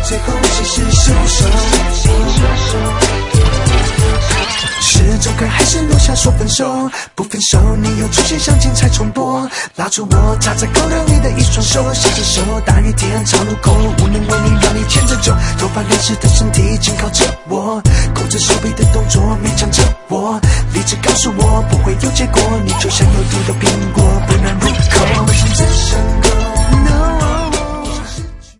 最后谁是凶手？是走开还是留下说分手？不分手你又出现像精彩重播，拉住我插在口袋里的一双手，牵着手大雨天长路口，无能为力让你牵着走，头发流失的身体紧靠着我，勾着手臂的动作勉强着我，理智告诉我不会有结果，你就像有毒的苹果不能入口。我想这伤